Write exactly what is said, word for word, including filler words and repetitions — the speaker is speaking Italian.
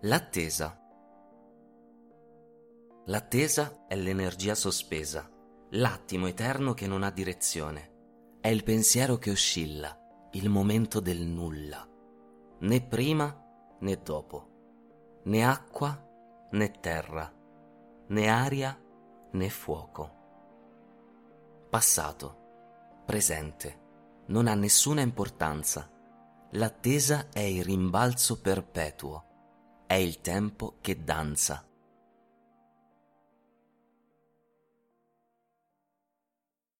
L'attesa. L'attesa è l'energia sospesa, l'attimo eterno che non ha direzione. È il pensiero che oscilla, il momento del nulla. Né prima né dopo, né acqua né terra, né aria né fuoco. Passato, presente, non ha nessuna importanza. L'attesa è il rimbalzo perpetuo, è il tempo che danza.